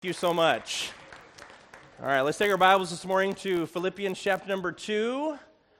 Thank you so much. All right, let's take our Bibles this morning to Philippians chapter number 2.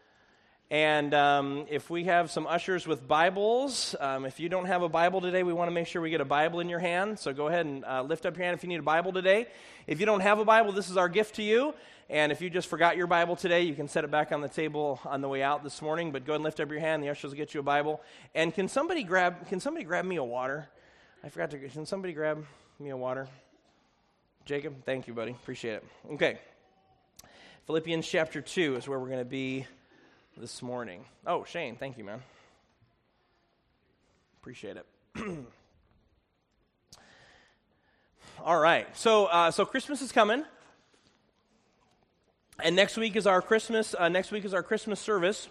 And if we have some ushers with Bibles, if you don't have a Bible today, we want to make sure we get a Bible in your hand. So go ahead and lift up your hand if you need a Bible today. If you don't have a Bible, this is our gift to you. And if you just forgot your Bible today, you can set it back on the table on the way out this morning. But go ahead and lift up your hand. The ushers will get you a Bible. And can somebody grab me a water? I forgot to. Can somebody grab me a water? Jacob, thank you, buddy. Appreciate it. Okay. Philippians chapter 2 is where we're going to be this morning. Oh, Shane, thank you, man. Appreciate it. All right. So Christmas is coming. And next week is our Christmas service.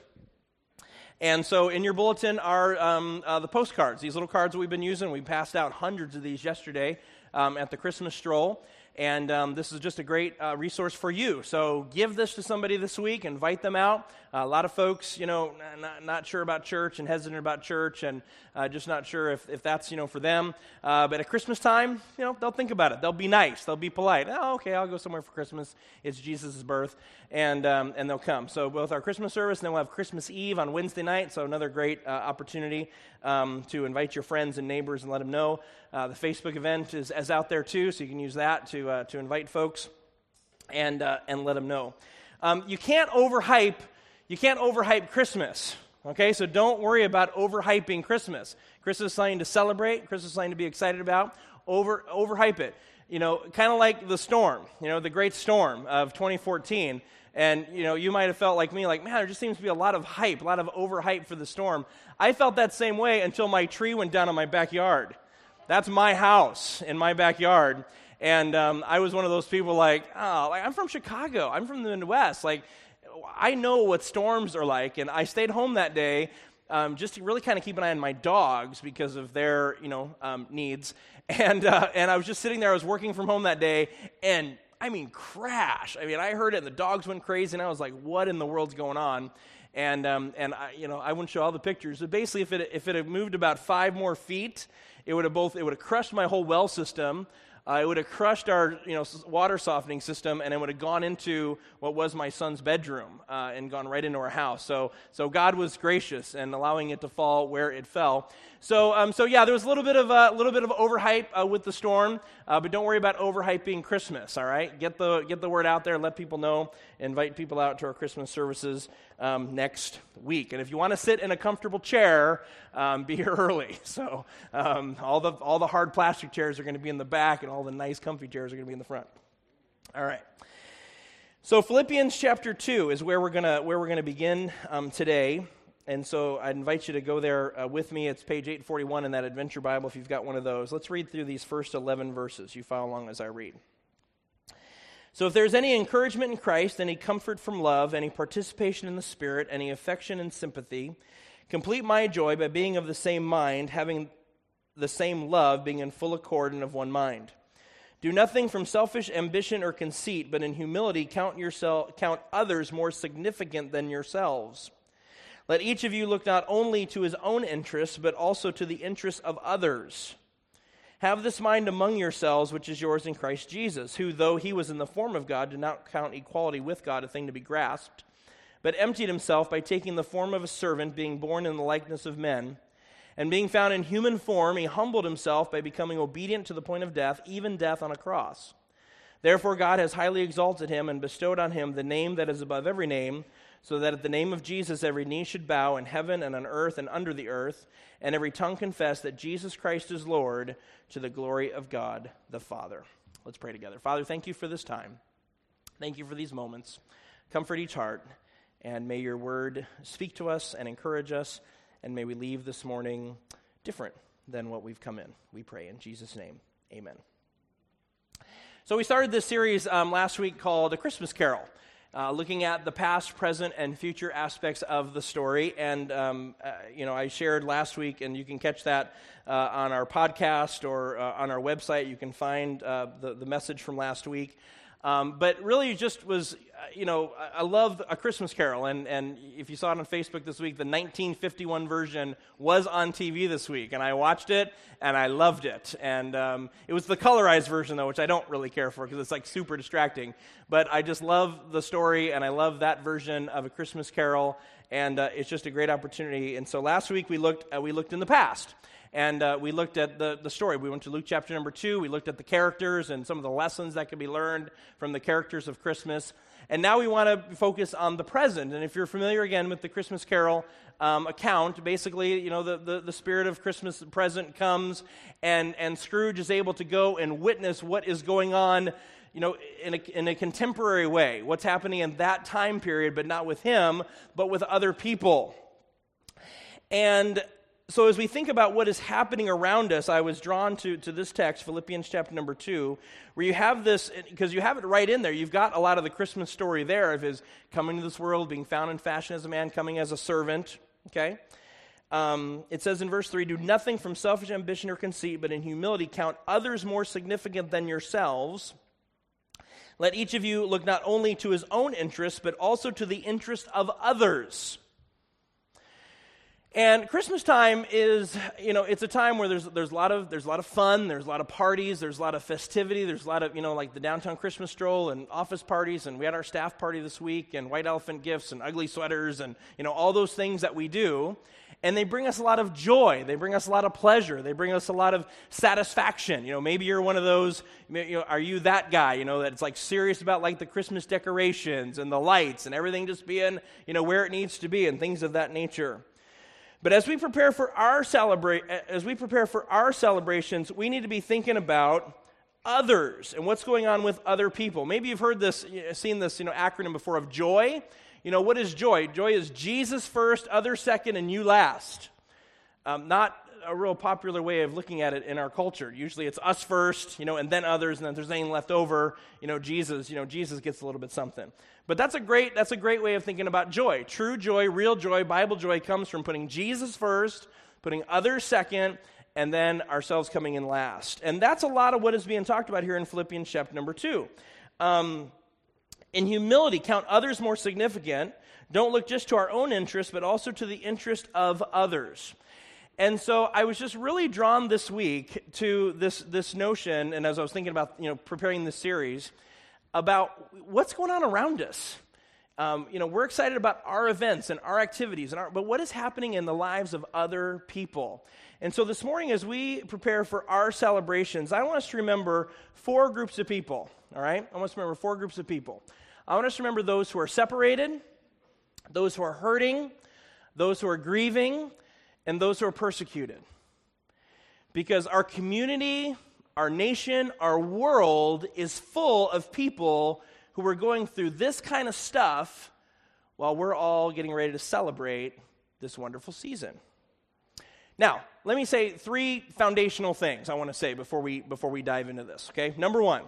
And so in your bulletin are the postcards, these little cards that we've been using. We passed out hundreds of these yesterday at the Christmas stroll. And this is just a great resource for you. So give this to somebody this week, invite them out. A lot of folks, not sure about church and hesitant about church and just not sure if that's, for them. But at Christmas time, they'll think about it. They'll be nice. They'll be polite. Oh, okay, I'll go somewhere for Christmas. It's Jesus' birth. And they'll come. So both our Christmas service and then we'll have Christmas Eve on Wednesday night. So another great opportunity to invite your friends and neighbors and let them know. The Facebook event is out there too, so you can use that to invite folks and let them know. You can't overhype Christmas. Okay, so don't worry about overhyping Christmas. Christmas is something to celebrate. Christmas is something to be excited about. Overhype it. Kind of like the storm. The great storm of 2014. And, you might have felt like me, like, man, there just seems to be a lot of hype, a lot of overhype for the storm. I felt that same way until my tree went down in my backyard. That's my house in my backyard. And I was one of those people like, I'm from Chicago. I'm from the Midwest. Like, I know what storms are like. And I stayed home that day just to really kind of keep an eye on my dogs because of their, needs. And I was just sitting there. I was working from home that day. And crash. I heard it, and the dogs went crazy, and I was like, what in the world's going on? And I wouldn't show all the pictures, but basically, if it had moved about 5 more feet, it would have crushed my whole well system. It would have crushed our water softening system, and it would have gone into what was my son's bedroom and gone right into our house. So God was gracious in allowing it to fall where it fell. So yeah, there was a little bit of overhype with the storm, but don't worry about overhyping Christmas. All right, get the word out there, let people know, invite people out to our Christmas services next week. And if you want to sit in a comfortable chair, be here early. So all the hard plastic chairs are going to be in the back, and all the nice comfy chairs are going to be in the front. All right. So Philippians chapter 2 is where we're gonna begin today. And so I'd invite you to go there with me. It's page 841 in that Adventure Bible if you've got one of those. Let's read through these first 11 verses. You follow along as I read. So if there's any encouragement in Christ, any comfort from love, any participation in the Spirit, any affection and sympathy, complete my joy by being of the same mind, having the same love, being in full accord and of one mind. Do nothing from selfish ambition or conceit, but in humility count others more significant than yourselves. Let each of you look not only to his own interests, but also to the interests of others. Have this mind among yourselves, which is yours in Christ Jesus, who, though he was in the form of God, did not count equality with God a thing to be grasped, but emptied himself by taking the form of a servant, being born in the likeness of men. And being found in human form, he humbled himself by becoming obedient to the point of death, even death on a cross. Therefore God has highly exalted him and bestowed on him the name that is above every name, so that at the name of Jesus every knee should bow in heaven and on earth and under the earth, and every tongue confess that Jesus Christ is Lord, to the glory of God the Father. Let's pray together. Father, thank you for this time. Thank you for these moments. Comfort each heart, and may your word speak to us and encourage us, and may we leave this morning different than what we've come in. We pray in Jesus' name. Amen. So we started this series last week called A Christmas Carol, looking at the past, present, and future aspects of the story. And, I shared last week, and you can catch that on our podcast or on our website. You can find the message from last week. But really just was, I love A Christmas Carol. And if you saw it on Facebook this week, the 1951 version was on TV this week. And I watched it, and I loved it. And it was the colorized version, though, which I don't really care for because it's like super distracting. But I just love the story, and I love that version of A Christmas Carol. And it's just a great opportunity. And so last week we looked in the past. And we looked at the story. We went to Luke chapter number 2. We looked at the characters and some of the lessons that can be learned from the characters of Christmas. And now we want to focus on the present. And if you're familiar again with the Christmas Carol account, basically, the spirit of Christmas present comes, and Scrooge is able to go and witness what is going on, in a contemporary way. What's happening in that time period, but not with him, but with other people. And so as we think about what is happening around us, I was drawn to this text, Philippians chapter number 2, where you have this, because you have it right in there. You've got a lot of the Christmas story there of his coming to this world, being found and fashioned as a man, coming as a servant, okay? It says in verse 3, do nothing from selfish ambition or conceit, but in humility count others more significant than yourselves. Let each of you look not only to his own interests, but also to the interest of others. And Christmas time is, it's a time where there's a lot of fun, there's a lot of parties, there's a lot of festivity, there's a lot of, like the downtown Christmas stroll and office parties, and we had our staff party this week, and white elephant gifts and ugly sweaters, and, all those things that we do. And they bring us a lot of joy, they bring us a lot of pleasure, they bring us a lot of satisfaction. Maybe you're one of those, are you that guy, that's like serious about like the Christmas decorations and the lights and everything just being, where it needs to be and things of that nature. But as we prepare for our celebrations, we need to be thinking about others and what's going on with other people. Maybe you've heard this, seen this, acronym before of JOY. What is joy? Joy is Jesus first, others second, and you last. Not a real popular way of looking at it in our culture. Usually it's us first, and then others, and then if there's anything left over, Jesus gets a little bit something. But that's a great way of thinking about joy. True joy, real joy, Bible joy comes from putting Jesus first, putting others second, and then ourselves coming in last. And that's a lot of what is being talked about here in Philippians chapter number 2. In humility, count others more significant. Don't look just to our own interest, but also to the interest of others. And so I was just really drawn this week to this notion, and as I was thinking about preparing this series, about what's going on around us. We're excited about our events and our activities, but what is happening in the lives of other people? And so this morning, as we prepare for our celebrations, I want us to remember 4 groups of people, all right? I want us to remember 4 groups of people. I want us to remember those who are separated, those who are hurting, those who are grieving, and those who are persecuted. Because our community, our nation, our world is full of people who are going through this kind of stuff while we're all getting ready to celebrate this wonderful season. Now, let me say 3 foundational things I want to say before we dive into this, okay? Number 1,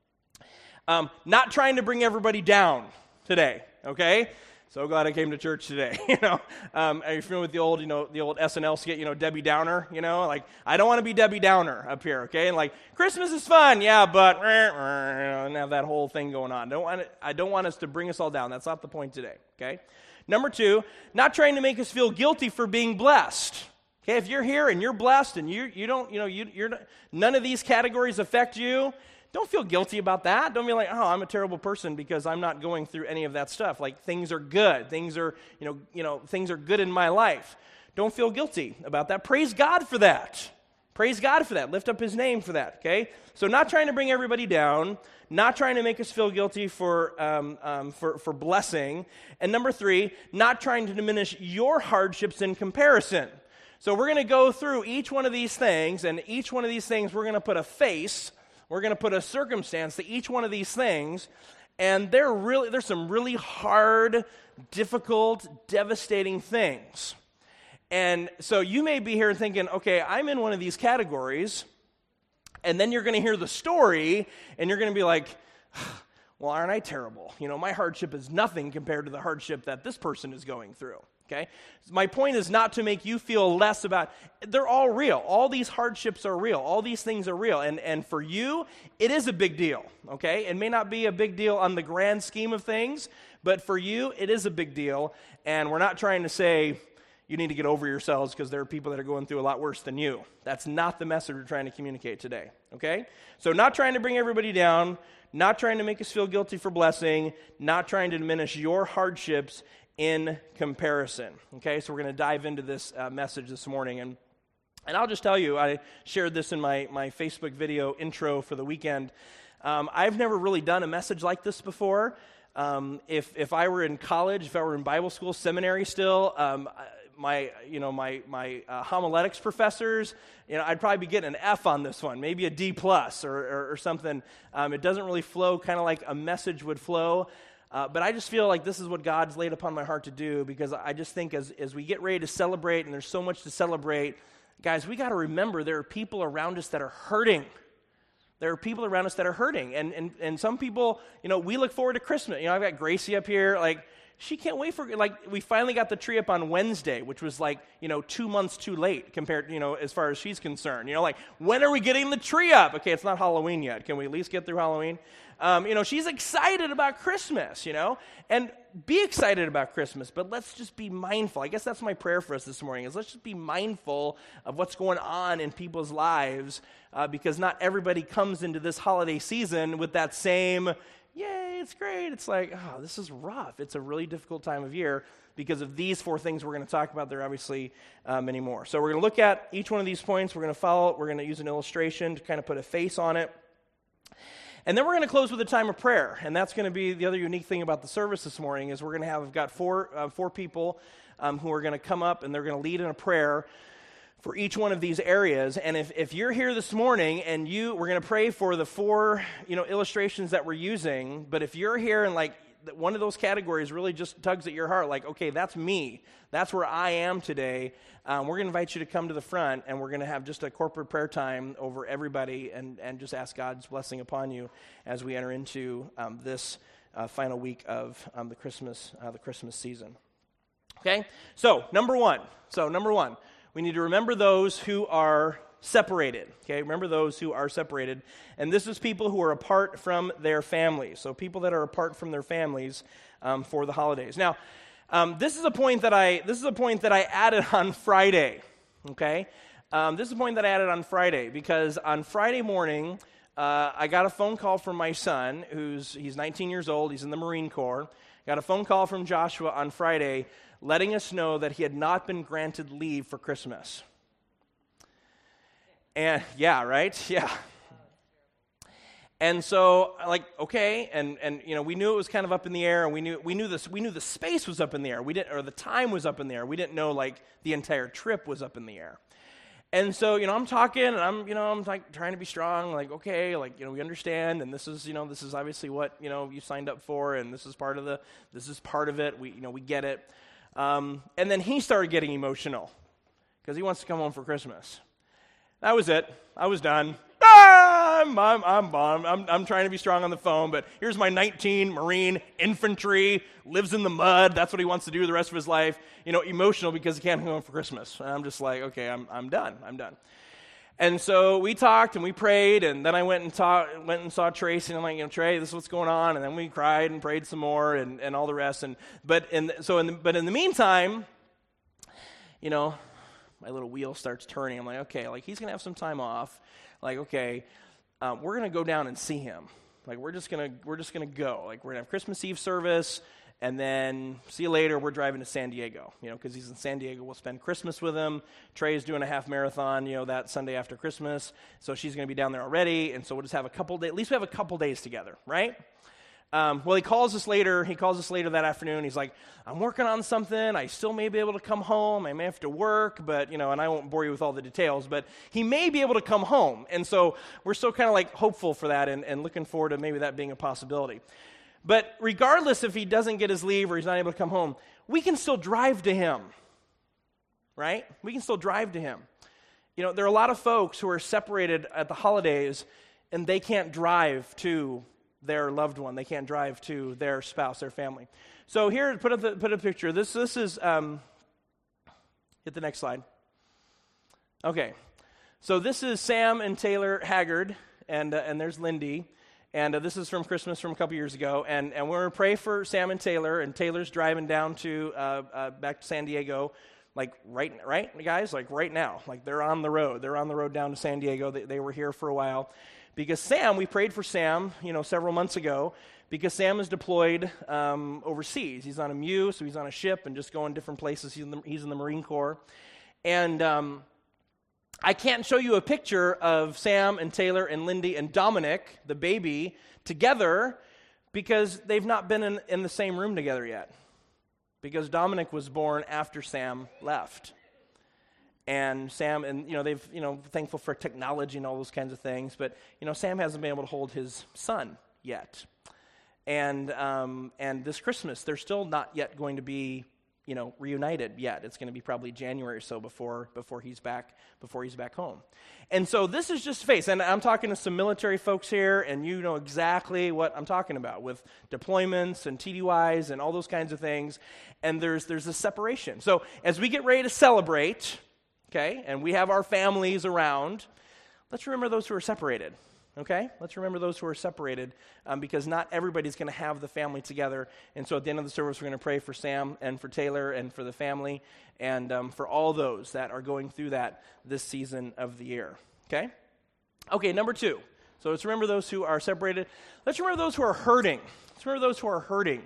not trying to bring everybody down today, okay? So glad I came to church today. Are you familiar with the old SNL skit? Debbie Downer. Like I don't want to be Debbie Downer up here. Okay, and like Christmas is fun, yeah, but and have that whole thing going on. I don't want us to bring us all down. That's not the point today. Okay. Number 2, not trying to make us feel guilty for being blessed. Okay, if you're here and you're blessed and you don't, you're none of these categories affect you. Don't feel guilty about that. Don't be like, oh, I'm a terrible person because I'm not going through any of that stuff. Like things are good. Things are, things are good in my life. Don't feel guilty about that. Praise God for that. Praise God for that. Lift up his name for that, okay? So not trying to bring everybody down, not trying to make us feel guilty for blessing. And number 3, not trying to diminish your hardships in comparison. So we're going to go through each one of these things, and each one of these things we're going to put a face. We're going to put a circumstance to each one of these things, and there's some really hard, difficult, devastating things. And so you may be here thinking, okay, I'm in one of these categories, and then you're going to hear the story, and you're going to be like, well, aren't I terrible? My hardship is nothing compared to the hardship that this person is going through. Okay? My point is not to make you feel less about, they're all real. All these hardships are real. All these things are real. And for you, it is a big deal, okay? It may not be a big deal on the grand scheme of things, but for you, it is a big deal. And we're not trying to say you need to get over yourselves because there are people that are going through a lot worse than you. That's not the message we're trying to communicate today, okay? So not trying to bring everybody down, not trying to make us feel guilty for blessing, not trying to diminish your hardships in comparison. Okay, so we're going to dive into this message this morning. And I'll just tell you, I shared this in my Facebook video intro for the weekend. I've never really done a message like this before. If I were in college, if I were in Bible school, seminary still, my homiletics professors, I'd probably be getting an F on this one, maybe a D+ or something. It doesn't really flow kind of like a message would flow. But I just feel like this is what God's laid upon my heart to do, because I just think as we get ready to celebrate, and there's so much to celebrate, guys, we got to remember there are people around us that are hurting. There are people around us that are hurting. And some people, we look forward to Christmas. I've got Gracie up here, she can't wait for, we finally got the tree up on Wednesday, which was 2 months too late compared, as far as she's concerned. When are we getting the tree up? Okay, it's not Halloween yet. Can we at least get through Halloween? She's excited about Christmas, and be excited about Christmas, but let's just be mindful. I guess that's my prayer for us this morning, is let's just be mindful of what's going on in people's lives, because not everybody comes into this holiday season with that same, yay, it's great. It's like, oh, this is rough. It's a really difficult time of year because of these 4 things we're going to talk about. There are obviously many more. So we're going to look at each one of these points. We're going to follow it. We're going to use an illustration to kind of put a face on it. And then we're going to close with a time of prayer. And that's going to be the other unique thing about the service this morning, is we're going to have, we've got four people who are going to come up, and they're going to lead in a prayer for each one of these areas. And if you're here this morning and we're going to pray for the 4, illustrations that we're using, but if you're here and one of those categories really just tugs at your heart, okay, that's me. That's where I am today. We're going to invite you to come to the front, and we're going to have just a corporate prayer time over everybody and just ask God's blessing upon you as we enter into this final week of the Christmas season. Okay? So, number one, we need to remember those who are separated. Okay? Remember those who are separated. And this is people who are apart from their families. So people that are apart from their families for the holidays. Now, this is a point that I added on Friday. Okay? This is a point that I added on Friday because on Friday morning, I got a phone call from my son, he's 19 years old, he's in the Marine Corps. Got a phone call from Joshua on Friday letting us know that he had not been granted leave for Christmas. And yeah, right? Yeah. And so, okay, and we knew it was kind of up in the air, and we knew the space was up in the air. Or the time was up in the air. We didn't know the entire trip was up in the air. And so, I'm talking, and I'm trying to be strong, okay, we understand, and this is obviously what, you signed up for, and this is part of it. We get it. And then he started getting emotional because he wants to come home for Christmas. That was it. I was done. I'm bummed. I'm trying to be strong on the phone, but here's my 19 Marine infantry, lives in the mud. That's what he wants to do the rest of his life. Emotional because he can't come home for Christmas. And I'm just okay, I'm done. And so we talked and we prayed, and then I went and saw Tracy, and I'm Trey, this is what's going on. And then we cried and prayed some more, and all the rest. But in the meantime, my little wheel starts turning. I'm okay, he's gonna have some time off. Okay, we're gonna go down and see him. We're just gonna go. We're gonna have Christmas Eve service, and then see you later. We're driving to San Diego, because he's in San Diego. We'll spend Christmas with him. Trey's doing a half marathon, that Sunday after Christmas, so she's gonna be down there already. And so we'll just have at least we have a couple days together, right? Well, he calls us later that afternoon. He's I'm working on something. I still may be able to come home. I may have to work, but, and I won't bore you with all the details, but he may be able to come home. And so we're still kind of hopeful for that and looking forward to maybe that being a possibility. But regardless if he doesn't get his leave or he's not able to come home, we can still drive to him, right? We can still drive to him. There are a lot of folks who are separated at the holidays and they can't drive to their loved one. They can't drive to their spouse, their family. So here, put a picture. This is Hit the next slide. Okay, so this is Sam and Taylor Haggard, and there's Lindy. And this is from Christmas from a couple years ago. And we're going to pray for Sam and Taylor. And Taylor's driving down to back to San Diego, like right, guys? Like right now. Like they're on the road. They're on the road down to San Diego. They were here for a while. Because Sam, we prayed for Sam, several months ago, because Sam is deployed overseas. He's on a MEU, so he's on a ship and just going different places. He's in the Marine Corps. And I can't show you a picture of Sam and Taylor and Lindy and Dominic, the baby, together because they've not been in the same room together yet. Because Dominic was born after Sam left. And Sam, and they've, thankful for technology and all those kinds of things, but, Sam hasn't been able to hold his son yet. And this Christmas, they're still not yet going to be reunited yet. It's going to be probably January or so before he's back home. And so this is just face. And I'm talking to some military folks here, and you know exactly what I'm talking about with deployments and TDYs and all those kinds of things. And there's a separation. So as we get ready to celebrate, okay, and we have our families around, let's remember those who are separated. Okay? Let's remember those who are separated because not everybody's going to have the family together. And so at the end of the service, we're going to pray for Sam and for Taylor and for the family and for all those that are going through that this season of the year. Okay? Okay, number 2. So let's remember those who are separated. Let's remember those who are hurting. Let's remember those who are hurting.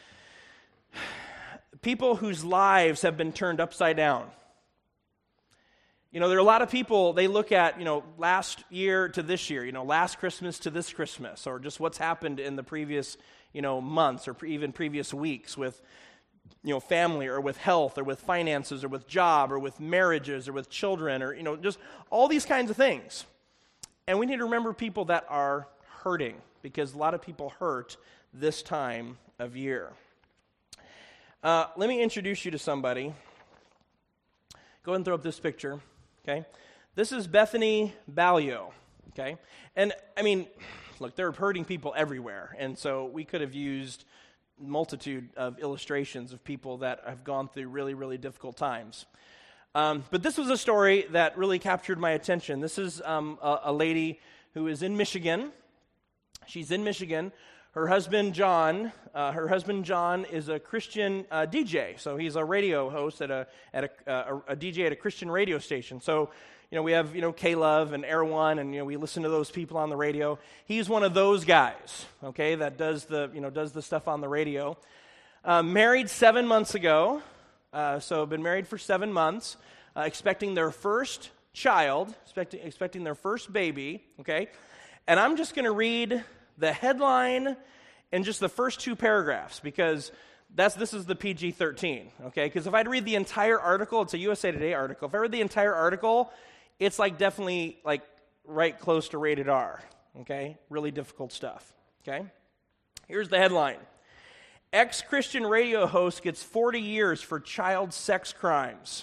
People whose lives have been turned upside down. There are a lot of people, they look at, last year to this year, last Christmas to this Christmas, or just what's happened in the previous, months or even previous weeks with, family or with health or with finances or with job or with marriages or with children or, just all these kinds of things. And we need to remember people that are hurting because a lot of people hurt this time of year. Let me introduce you to somebody. Go ahead and throw up this picture. Okay, this is Bethany Ballio, okay? And, look, there are hurting people everywhere, and so we could have used a multitude of illustrations of people that have gone through really, really difficult times. But this was a story that really captured my attention. This is a lady who is in Michigan. She's in Michigan. Her husband, John, is a Christian DJ. So he's a radio host at a DJ at a Christian radio station. So, we have, K-Love and Air One, and, we listen to those people on the radio. He's one of those guys, okay, that does the stuff on the radio. Married 7 months ago, so been married for 7 months, expecting their first child, expecting their first baby, okay? And I'm just going to read the headline and just the first 2 paragraphs because this is the PG-13, okay? Because if I'd read the entire article, it's a USA Today article. If I read the entire article, it's definitely right close to rated R, okay? Really difficult stuff, okay? Here's the headline. Ex-Christian radio host gets 40 years for child sex crimes.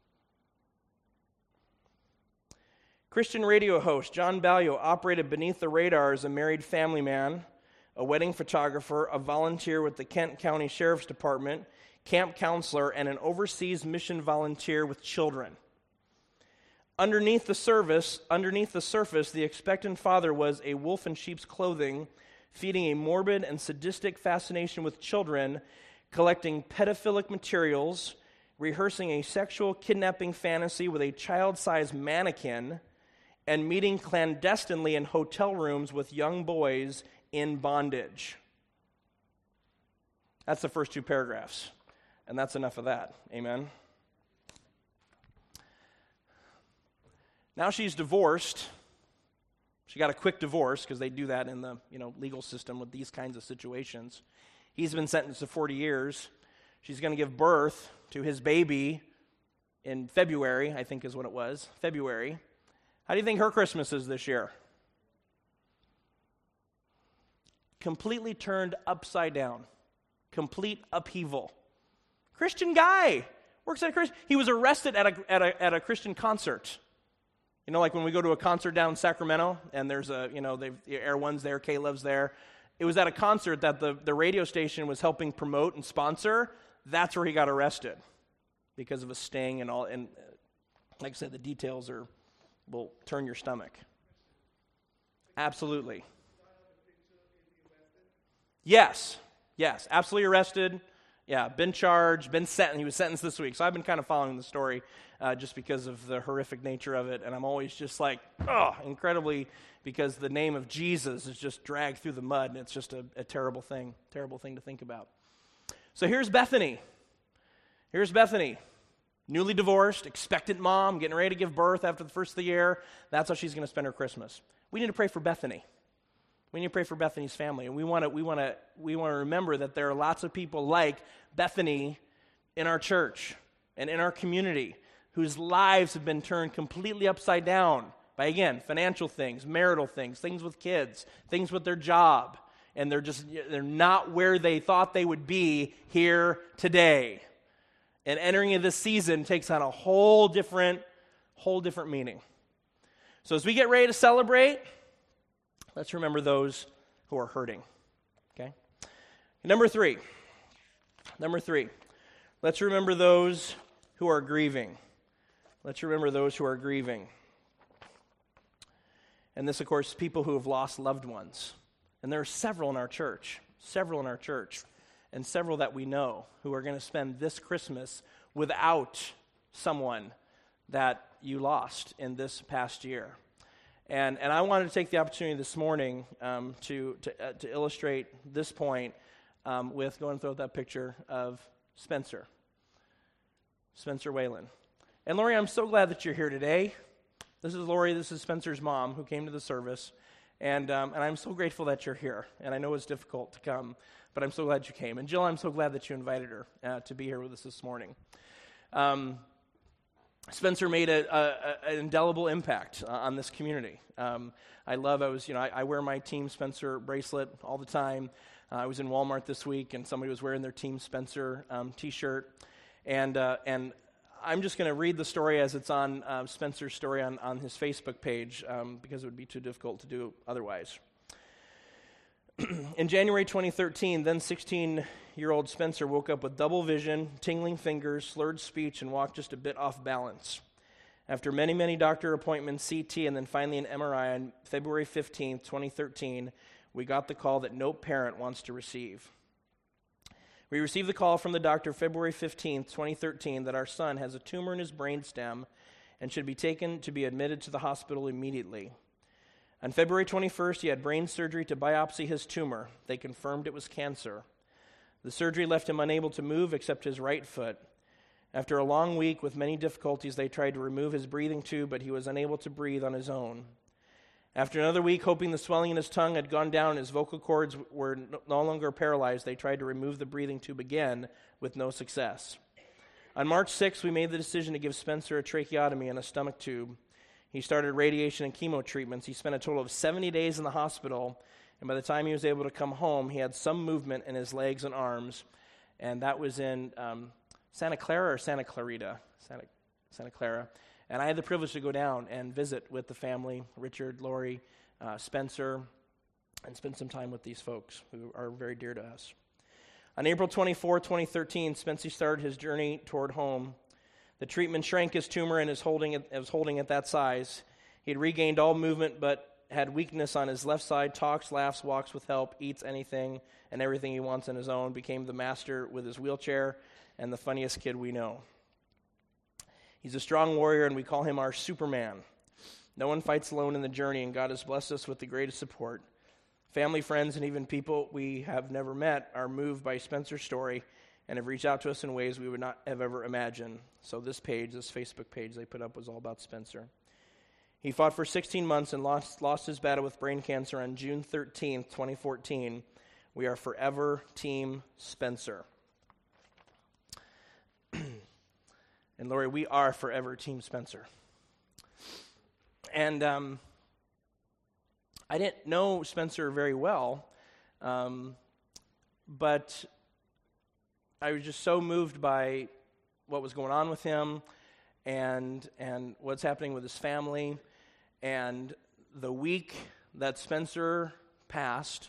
Christian radio host John Ballio operated beneath the radar as a married family man, a wedding photographer, a volunteer with the Kent County Sheriff's Department, camp counselor, and an overseas mission volunteer with children. Underneath the surface, the expectant father was a wolf in sheep's clothing, feeding a morbid and sadistic fascination with children, collecting pedophilic materials, rehearsing a sexual kidnapping fantasy with a child-sized mannequin, and meeting clandestinely in hotel rooms with young boys in bondage. That's the first 2 paragraphs, and that's enough of that. Amen? Now she's divorced. She got a quick divorce because they do that in the legal system with these kinds of situations. He's been sentenced to 40 years. She's going to give birth to his baby in February, I think is what it was, February. How do you think her Christmas is this year? Completely turned upside down. Complete upheaval. Christian guy. Works at a Christian. He was arrested at a Christian concert. Like when we go to a concert down in Sacramento, and there's Air One's there, K-Love's there. It was at a concert that the radio station was helping promote and sponsor. That's where he got arrested. because of a sting and all. And like I said, the details will turn your stomach. Absolutely. Yes, absolutely arrested. Yeah, been charged, been sentenced. He was sentenced this week. So I've been kind of following the story just because of the horrific nature of it. And I'm always just like, incredibly, because the name of Jesus is just dragged through the mud. And it's just a terrible thing to think about. So here's Bethany. Newly divorced, expectant mom, getting ready to give birth after the first of the year. That's how she's going to spend her Christmas. We need to pray for Bethany. We need to pray for Bethany's family, and we want to remember that there are lots of people like Bethany in our church and in our community whose lives have been turned completely upside down by, again, financial things, marital things, things with kids, things with their job, and they're not where they thought they would be here today. And entering into this season takes on a whole different meaning. So as we get ready to celebrate, let's remember those who are hurting, okay? Number three, let's remember those who are grieving. And this, of course, is people who have lost loved ones. And there are several in our church, and several that we know who are going to spend this Christmas without someone that you lost in this past year. And I wanted to take the opportunity this morning to illustrate this point with, go and throw that picture of Spencer Whalen. And Lori, I'm so glad that you're here today. This is Lori, this is Spencer's mom who came to the service. And I'm so grateful that you're here. And I know it's difficult to come, but I'm so glad you came. And Jill, I'm so glad that you invited her to be here with us this morning. Spencer made an indelible impact on this community. I wear my Team Spencer bracelet all the time. I was in Walmart this week, and somebody was wearing their Team Spencer T-shirt. And I'm just going to read the story as it's on Spencer's story on his Facebook page because it would be too difficult to do otherwise. In January 2013, then 16-year-old Spencer woke up with double vision, tingling fingers, slurred speech, and walked just a bit off balance. After many, many doctor appointments, CT, and then finally an MRI on February 15th, 2013, we got the call that no parent wants to receive. We received the call from the doctor February 15th, 2013, that our son has a tumor in his brainstem and should be taken to be admitted to the hospital immediately. On February 21st, he had brain surgery to biopsy his tumor. They confirmed it was cancer. The surgery left him unable to move except his right foot. After a long week with many difficulties, they tried to remove his breathing tube, but he was unable to breathe on his own. After another week, hoping the swelling in his tongue had gone down and his vocal cords were no longer paralyzed, they tried to remove the breathing tube again with no success. On March 6th, we made the decision to give Spencer a tracheotomy and a stomach tube. He started radiation and chemo treatments. He spent a total of 70 days in the hospital, and by the time he was able to come home, he had some movement in his legs and arms, and that was in Santa Clara or Santa Clarita? Santa Clara. And I had the privilege to go down and visit with the family, Richard, Lori, Spencer, and spend some time with these folks who are very dear to us. On April 24, 2013, Spencer started his journey toward home. The treatment shrank his tumor and was holding it that size. He had regained all movement but had weakness on his left side, talks, laughs, walks with help, eats anything and everything he wants on his own, became the master with his wheelchair, and the funniest kid we know. He's a strong warrior, and we call him our Superman. No one fights alone in the journey, and God has blessed us with the greatest support. Family, friends, and even people we have never met are moved by Spencer's story and have reached out to us in ways we would not have ever imagined. So this Facebook page they put up was all about Spencer. He fought for 16 months and lost his battle with brain cancer on June 13th, 2014. We are forever Team Spencer. And Lori, we are forever Team Spencer. And I didn't know Spencer very well, but I was just so moved by what was going on with him and what's happening with his family. And the week that Spencer passed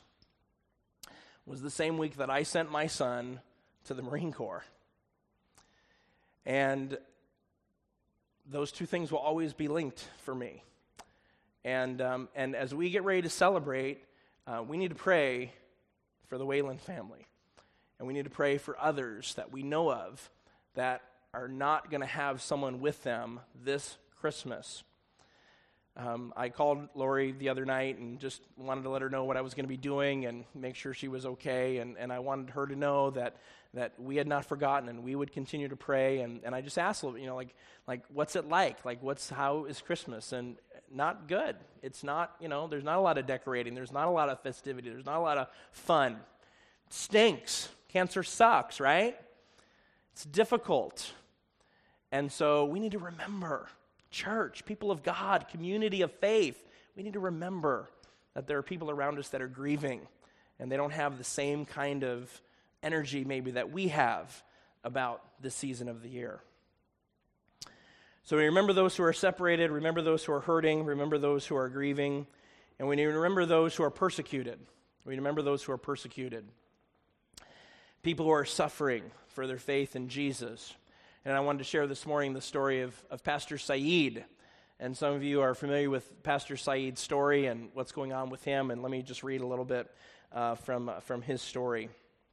was the same week that I sent my son to the Marine Corps. And those two things will always be linked for me. And as we get ready to celebrate, we need to pray for the Wayland family. And we need to pray for others that we know of that are not going to have someone with them this Christmas. I called Lori the other night and just wanted to let her know what I was going to be doing and make sure she was okay. And I wanted her to know that we had not forgotten and we would continue to pray. And I just asked, like what's it like? Like, how is Christmas? And not good. It's not, there's not a lot of decorating. There's not a lot of festivity. There's not a lot of fun. It stinks. Cancer sucks, right? It's difficult. And so we need to remember, church, people of God, community of faith, we need to remember that there are people around us that are grieving and they don't have the same kind of energy maybe that we have about this season of the year. So we remember those who are separated, remember those who are hurting, remember those who are grieving, and we need to remember those who are persecuted. We remember those who are persecuted. People who are suffering for their faith in Jesus. And I wanted to share this morning the story of Pastor Saeed. And some of you are familiar with Pastor Saeed's story and what's going on with him. And let me just read a little bit from his story.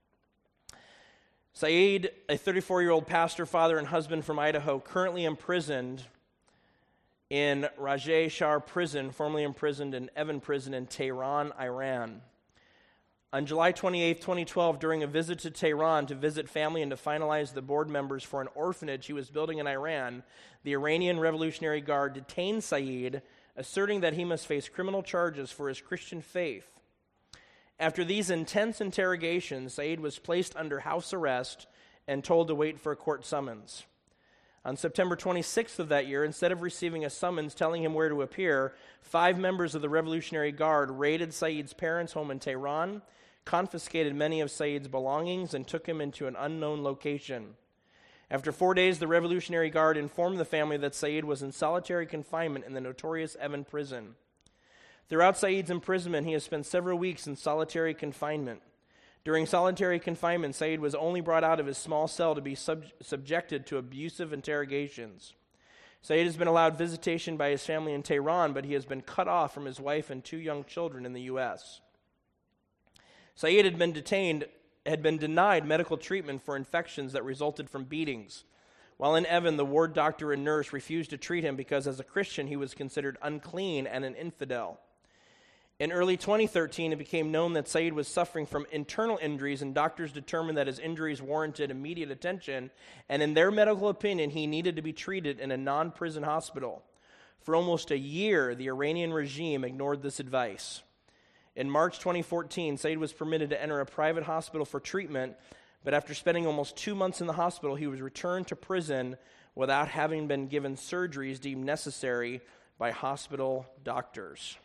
Saeed, a 34-year-old pastor, father, and husband from Idaho, currently imprisoned in Rajai Shah Prison, formerly imprisoned in Evin Prison in Tehran, Iran. On July 28, 2012, during a visit to Tehran to visit family and to finalize the board members for an orphanage he was building in Iran, the Iranian Revolutionary Guard detained Saeed, asserting that he must face criminal charges for his Christian faith. After these intense interrogations, Saeed was placed under house arrest and told to wait for a court summons. On September 26th of that year, instead of receiving a summons telling him where to appear, 5 members of the Revolutionary Guard raided Saeed's parents' home in Tehran, confiscated many of Saeed's belongings, and took him into an unknown location. After 4 days, the Revolutionary Guard informed the family that Saeed was in solitary confinement in the notorious Evin prison. Throughout Saeed's imprisonment, he has spent several weeks in solitary confinement. During solitary confinement, Saeed was only brought out of his small cell to be subjected to abusive interrogations. Saeed has been allowed visitation by his family in Tehran, but he has been cut off from his wife and 2 young children in the U.S. Saeed had been denied medical treatment for infections that resulted from beatings. While in Evin, the ward doctor and nurse refused to treat him because as a Christian he was considered unclean and an infidel. In early 2013, it became known that Saeed was suffering from internal injuries, and doctors determined that his injuries warranted immediate attention, and in their medical opinion, he needed to be treated in a non-prison hospital. For almost a year, the Iranian regime ignored this advice. In March 2014, Saeed was permitted to enter a private hospital for treatment, but after spending almost 2 months in the hospital, he was returned to prison without having been given surgeries deemed necessary by hospital doctors.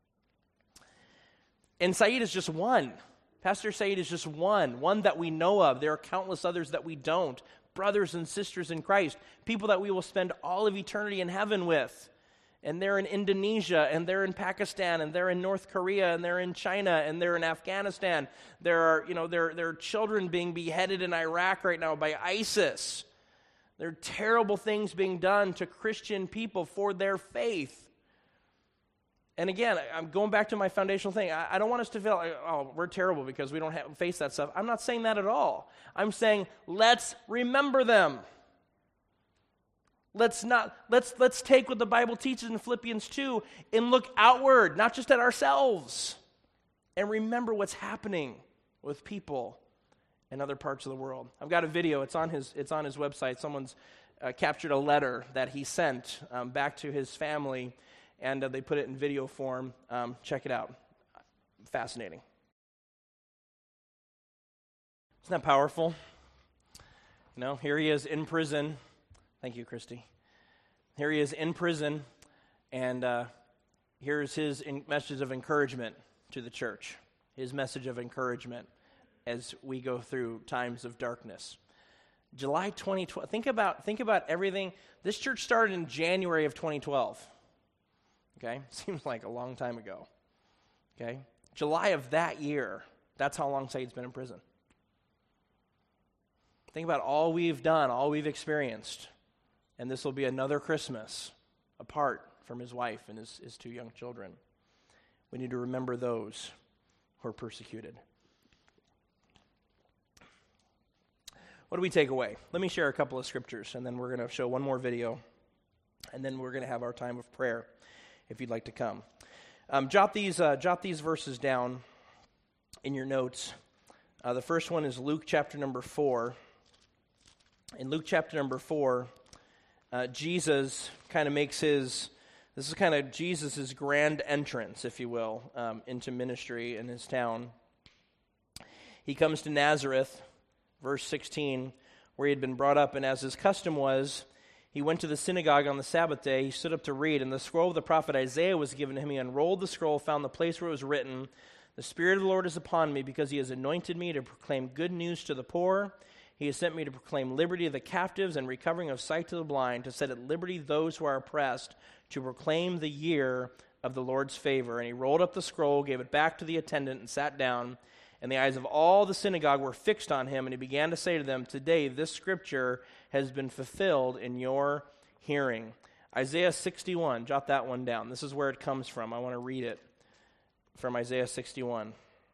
And Saeed is just one. Pastor Saeed is just one that we know of. There are countless others that we don't. Brothers and sisters in Christ, people that we will spend all of eternity in heaven with. And they're in Indonesia, and they're in Pakistan, and they're in North Korea, and they're in China, and they're in Afghanistan. There are children being beheaded in Iraq right now by ISIS. There are terrible things being done to Christian people for their faith. And again, I'm going back to my foundational thing. I don't want us to feel like, oh, we're terrible because we don't face that stuff. I'm not saying that at all. I'm saying let's remember them. Let's take what the Bible teaches in Philippians 2 and look outward, not just at ourselves, and remember what's happening with people in other parts of the world. I've got a video. It's on his website. Someone's captured a letter that he sent back to his family, and they put it in video form. Check it out. Fascinating. Isn't that powerful? Here he is in prison. Thank you, Christy. Here he is in prison, and here's his message of encouragement to the church. His message of encouragement as we go through times of darkness. July 2012. Think about everything. This church started in January of 2012. Okay? Seems like a long time ago. Okay? July of that year, that's how long Saeed's been in prison. Think about all we've done, all we've experienced. And this will be another Christmas apart from his wife and his two young children. We need to remember those who are persecuted. What do we take away? Let me share a couple of scriptures, and then we're going to show one more video, and then we're going to have our time of prayer if you'd like to come. Jot these verses down in your notes. The first one is Luke chapter number 4. In Luke chapter number 4, Jesus kind of makes this is kind of Jesus' grand entrance, if you will, into ministry in his town. He comes to Nazareth, verse 16, where he had been brought up, and as his custom was, he went to the synagogue on the Sabbath day. He stood up to read, and the scroll of the prophet Isaiah was given to him. He unrolled the scroll, found the place where it was written, "The Spirit of the Lord is upon me, because he has anointed me to proclaim good news to the poor. He has sent me to proclaim liberty to the captives and recovering of sight to the blind, to set at liberty those who are oppressed, to proclaim the year of the Lord's favor." And he rolled up the scroll, gave it back to the attendant, and sat down. And the eyes of all the synagogue were fixed on him, and he began to say to them, "Today this scripture has been fulfilled in your hearing." Isaiah 61, jot that one down. This is where it comes from. I want to read it from Isaiah 61.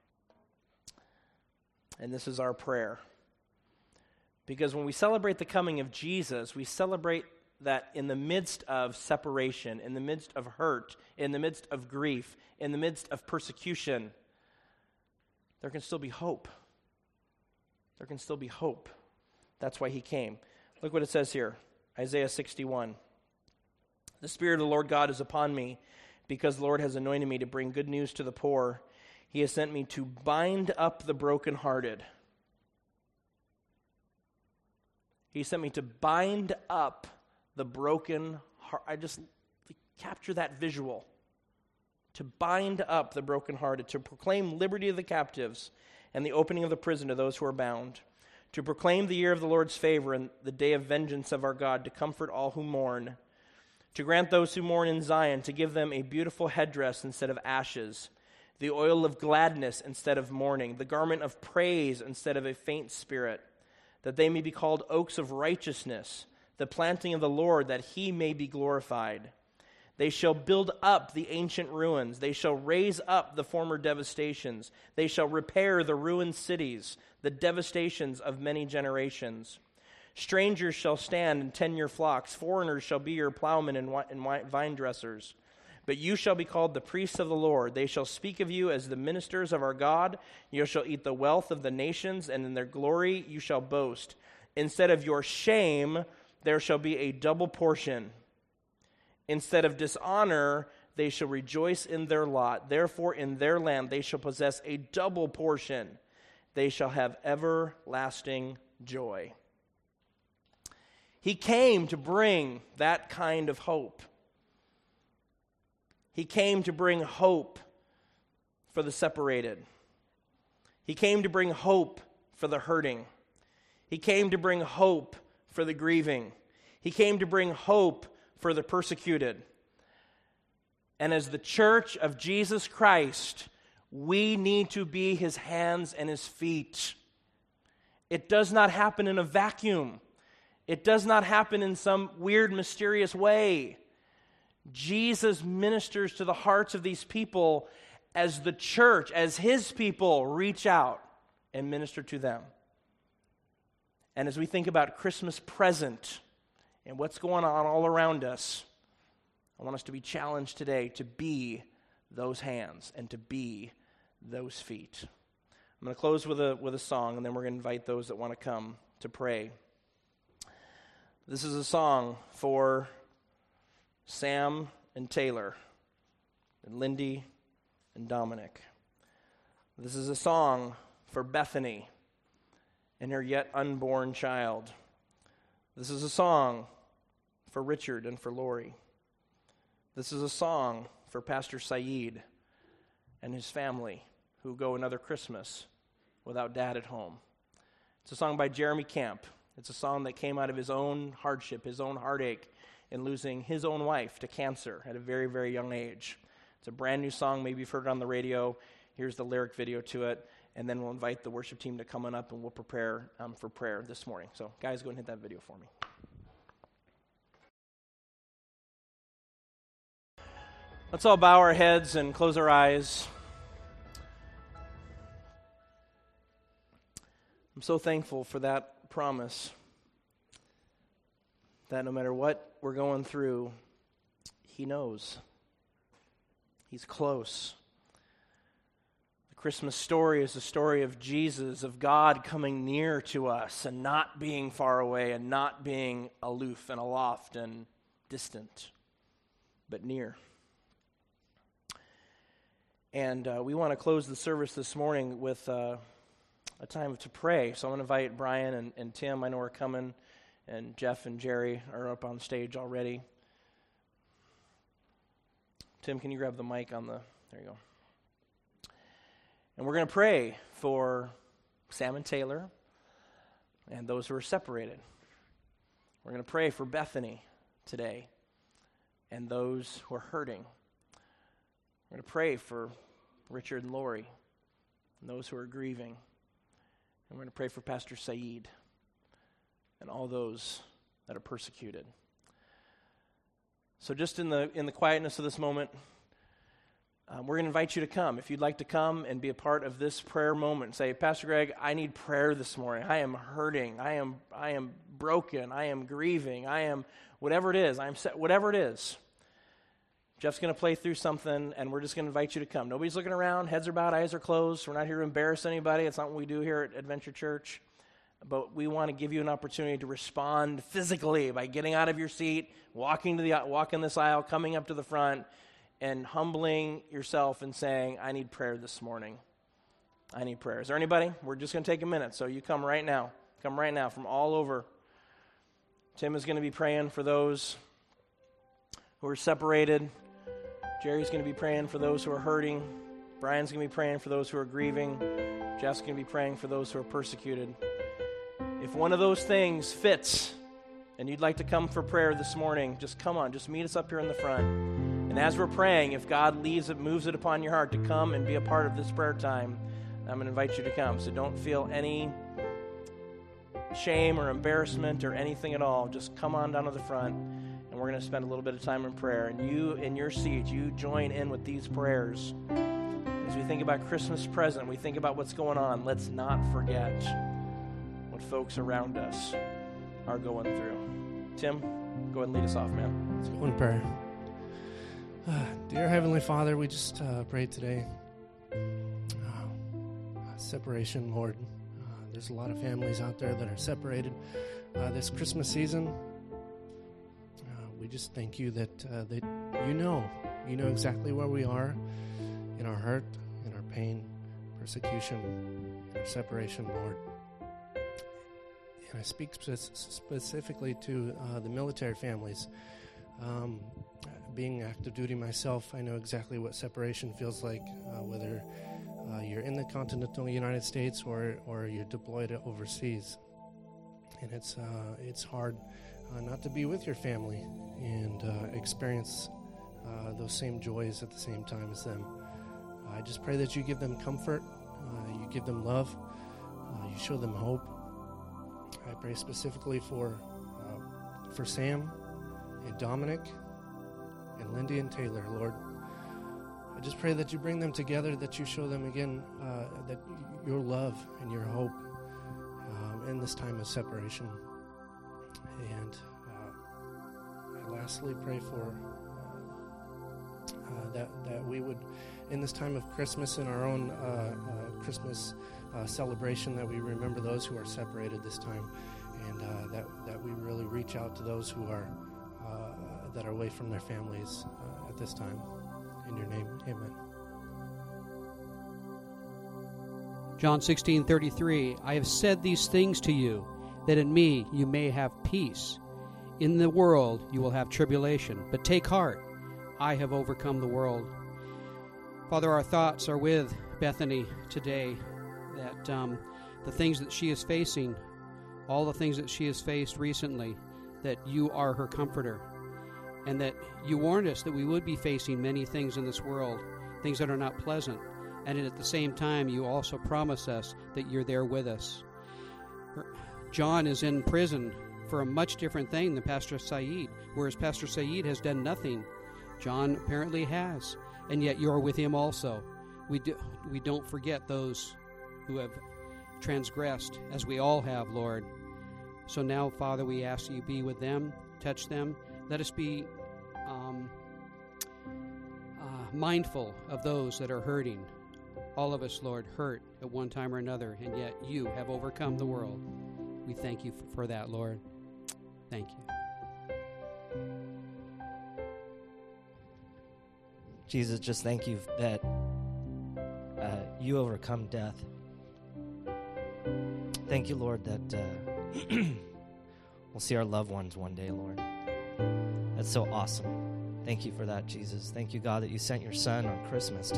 And this is our prayer. Because when we celebrate the coming of Jesus, we celebrate that in the midst of separation, in the midst of hurt, in the midst of grief, in the midst of persecution, there can still be hope. There can still be hope. That's why he came. Look what it says here, Isaiah 61. "The Spirit of the Lord God is upon me, because the Lord has anointed me to bring good news to the poor. He has sent me to bind up the brokenhearted." He sent me to bind up the broken heart. I just capture that visual. To bind up the brokenhearted, to proclaim liberty to the captives, and the opening of the prison to those who are bound, to proclaim the year of the Lord's favor and the day of vengeance of our God, to comfort all who mourn, to grant those who mourn in Zion, to give them a beautiful headdress instead of ashes, the oil of gladness instead of mourning, the garment of praise instead of a faint spirit, that they may be called oaks of righteousness, the planting of the Lord, that he may be glorified. They shall build up the ancient ruins. They shall raise up the former devastations. They shall repair the ruined cities, the devastations of many generations. Strangers shall stand and tend your flocks. Foreigners shall be your plowmen and vine dressers. But you shall be called the priests of the Lord. They shall speak of you as the ministers of our God. You shall eat the wealth of the nations, and in their glory you shall boast. Instead of your shame, there shall be a double portion. Instead of dishonor, they shall rejoice in their lot. Therefore, in their land they shall possess a double portion. They shall have everlasting joy. He came to bring that kind of hope. He came to bring hope for the separated. He came to bring hope for the hurting. He came to bring hope for the grieving. He came to bring hope for the persecuted. And as the church of Jesus Christ, we need to be his hands and his feet. It does not happen in a vacuum. It does not happen in some weird, mysterious way. Jesus ministers to the hearts of these people as the church, as his people reach out and minister to them. And as we think about Christmas present and what's going on all around us, I want us to be challenged today to be those hands and to be those feet. I'm going to close with a song, and then we're going to invite those that want to come to pray. This is a song for Sam and Taylor and Lindy and Dominic. This is a song for Bethany and her yet unborn child. This is a song for Richard and for Lori. This is a song for Pastor Saeed and his family who go another Christmas without dad at home. It's a song by Jeremy Camp. It's a song that came out of his own hardship, his own heartache in losing his own wife to cancer at a very, very young age. It's a brand new song. Maybe you've heard it on the radio. Here's the lyric video to it. and then we'll invite the worship team to come on up, and we'll prepare for prayer this morning. So, guys, go and hit that video for me. Let's all bow our heads and close our eyes. I'm so thankful for that promise that no matter what we're going through, He knows. He's close. The Christmas story is the story of Jesus, of God coming near to us and not being far away and not being aloof and aloft and distant, but near. And we want to close the service this morning with a time to pray. So I'm going to invite Brian and Tim. I know are coming, and Jeff and Jerry are up on stage already. Tim, can you grab the mic on the... There you go. And we're going to pray for Sam and Taylor and those who are separated. We're going to pray for Bethany today and those who are hurting. We're going to pray for Richard and Lori and those who are grieving. And we're going to pray for Pastor Saeed and all those that are persecuted. So just in the quietness of this moment, we're going to invite you to come. If you'd like to come and be a part of this prayer moment, say, Pastor Greg, I need prayer this morning. I am hurting. I am broken. I am grieving. I am whatever it is. Whatever it is. Jeff's going to play through something, and we're just going to invite you to come. Nobody's looking around. Heads are bowed, eyes are closed. We're not here to embarrass anybody. It's not what we do here at Adventure Church. But we want to give you an opportunity to respond physically by getting out of your seat, walking this aisle, coming up to the front, and humbling yourself and saying, I need prayer this morning. I need prayer. Is there anybody? We're just going to take a minute. So you come right now. Come right now from all over. Tim is going to be praying for those who are separated. Jerry's going to be praying for those who are hurting. Brian's going to be praying for those who are grieving. Jeff's going to be praying for those who are persecuted. If one of those things fits and you'd like to come for prayer this morning, just come on. Just meet us up here in the front. And as we're praying, if God moves it upon your heart to come and be a part of this prayer time, I'm going to invite you to come. So don't feel any shame or embarrassment or anything at all. Just come on down to the front, and we're going to spend a little bit of time in prayer. And you, in your seat, you join in with these prayers. As we think about Christmas present, we think about what's going on. Let's not forget what folks around us are going through. Tim, go ahead and lead us off, man. Let's go in prayer. Dear Heavenly Father, we just pray today. Separation, Lord. There's a lot of families out there that are separated this Christmas season. We just thank you that you know exactly where we are in our hurt, in our pain, persecution, in our separation, Lord. And I speak specifically to the military families. Being active duty myself, I know exactly what separation feels like, whether you're in the continental United States or you're deployed overseas. And it's hard not to be with your family and experience those same joys at the same time as them. I just pray that you give them comfort, you give them love, you show them hope. I pray specifically for Sam and Dominic and Lindy and Taylor, Lord. I just pray that you bring them together, that you show them again that your love and your hope in this time of separation. And I lastly pray for that we would, in this time of Christmas, in our own Christmas celebration, that we remember those who are separated this time, and that we really reach out to those who are that are away from their families at this time. In your name, amen. John 16:33, I have said these things to you, that in me you may have peace. In the world you will have tribulation, but take heart, I have overcome the world. Father, our thoughts are with Bethany today, that the things that she is facing, all the things that she has faced recently, that you are her comforter, and that you warned us that we would be facing many things in this world, things that are not pleasant, And at the same time, you also promise us that you're there with us. John is in prison for a much different thing than Pastor Saeed, whereas Pastor Saeed has done nothing. John apparently has, and yet you're with him also. We don't forget those who have transgressed, as we all have, Lord. So now, Father, we ask you be with them, touch them. Let us be mindful of those that are hurting. All of us, Lord, hurt at one time or another, and yet you have overcome the world. We thank you for that, Lord. Thank you. Jesus, just thank you that you overcome death. Thank you, Lord, that we'll see our loved ones one day, Lord. That's so awesome. Thank you for that, Jesus. Thank you, God, that you sent your Son on Christmas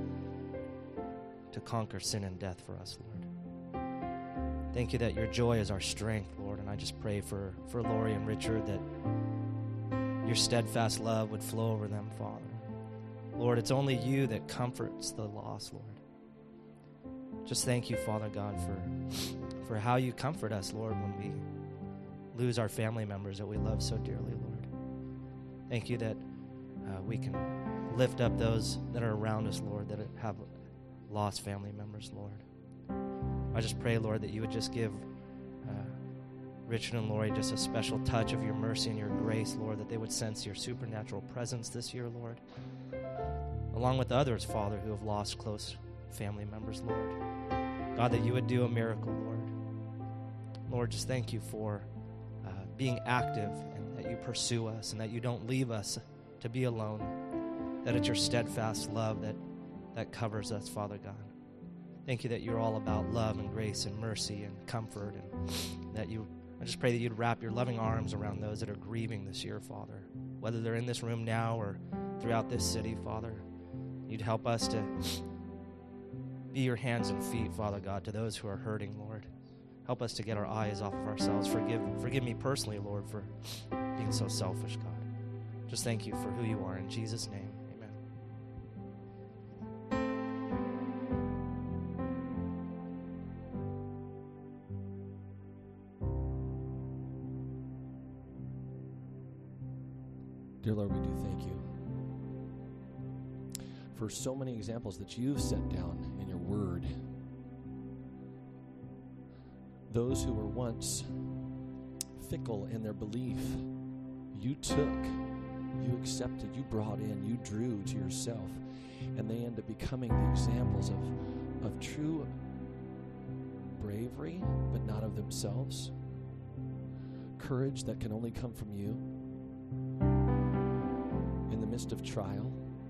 to conquer sin and death for us, Lord. Thank you that your joy is our strength, Lord. And I just pray for Lori and Richard that your steadfast love would flow over them, Father. Lord, it's only you that comforts the lost, Lord. Just thank you, Father God, for how you comfort us, Lord, when we lose our family members that we love so dearly, Lord. Thank you that we can lift up those that are around us, Lord, that have lost family members, Lord. I just pray, Lord, that you would just give Richard and Lori just a special touch of your mercy and your grace, Lord, that they would sense your supernatural presence this year, Lord, along with others, Father, who have lost close family members, Lord. God, that you would do a miracle, Lord. Lord, just thank you for being active and that you pursue us and that you don't leave us to be alone, that it's your steadfast love that covers us, Father God. Thank you that you're all about love and grace and mercy and comfort, and that I just pray that you'd wrap your loving arms around those that are grieving this year, Father, whether they're in this room now or throughout this city, Father. You'd help us to be your hands and feet, Father God, to those who are hurting, Lord. Help us to get our eyes off of ourselves. Forgive me personally, Lord, for being so selfish, God. Just thank you for who you are. In Jesus' name, amen. Dear Lord, we do thank you for so many examples that you've set down in your word. Those who were once fickle in their belief, you took, you accepted, you brought in, you drew to yourself, and they end up becoming the examples of true bravery, but not of themselves. Courage that can only come from you in the midst of trial,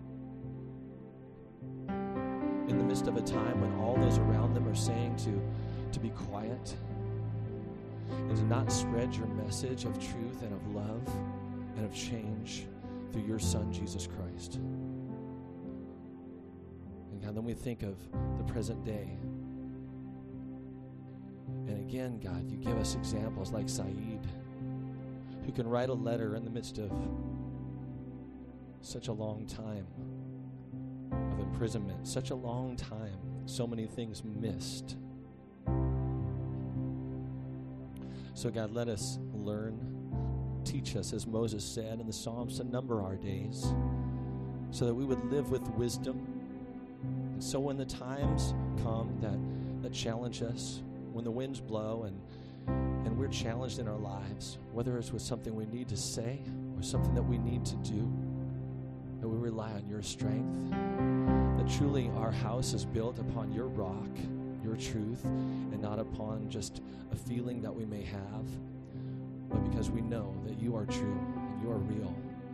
in the midst of a time when all those around them are saying to be quiet and to not spread your message of truth and of love and of change through your Son, Jesus Christ. And God, then we think of the present day. And again, God, you give us examples like Saeed, who can write a letter in the midst of such a long time of imprisonment, such a long time, so many things missed. So God, let us learn, teach us, as Moses said in the Psalms, to number our days so that we would live with wisdom. And so when the times come that challenge us, when the winds blow and we're challenged in our lives, whether it's with something we need to say or something that we need to do, that we rely on your strength, that truly our house is built upon your rock, your truth, and not upon just a feeling that we may have, but because we know that you are true and you are real.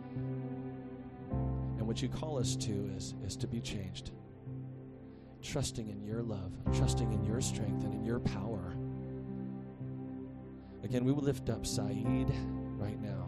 And what you call us to is to be changed, trusting in your love, trusting in your strength and in your power. Again, we will lift up Saeed right now.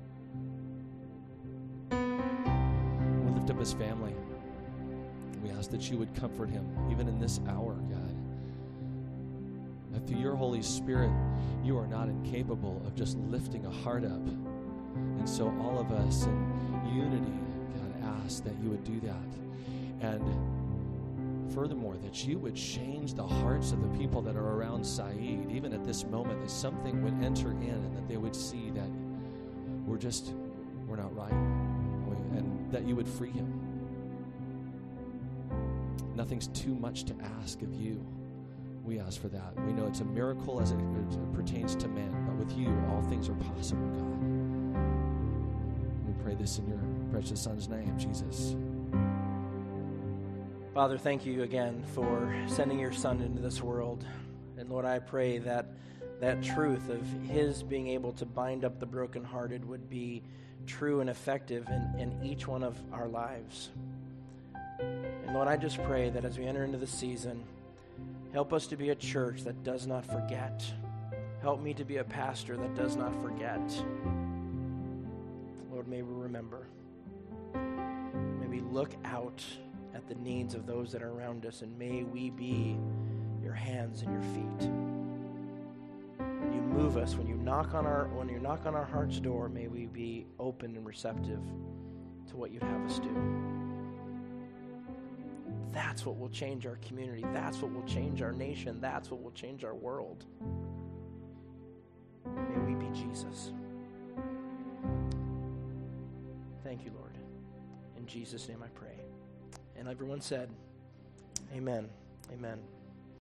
We'll lift up his family. We ask that you would comfort him even in this hour, God. That through your Holy Spirit, you are not incapable of just lifting a heart up. And so all of us in unity, God, ask that you would do that. And Furthermore, that you would change the hearts of the people that are around Saeed, even at this moment, that something would enter in and that they would see that we're not right, and that you would free him. Nothing's too much to ask of you. We ask for that. We know it's a miracle as it pertains to man, but with you, all things are possible, God. We pray this in your precious Son's name, Jesus. Father, thank you again for sending your Son into this world. And Lord, I pray that that truth of his being able to bind up the brokenhearted would be true and effective in each one of our lives. And Lord, I just pray that as we enter into the season, help us to be a church that does not forget. Help me to be a pastor that does not forget. Lord, may we remember. May we look out at the needs of those that are around us, and may we be your hands and your feet. When you move us, when you knock on our heart's door, may we be open and receptive to what you'd have us do. That's what will change our community. That's what will change our nation. That's what will change our world. May we be Jesus. Thank you, Lord. In Jesus' name I pray. And everyone said, amen. Amen.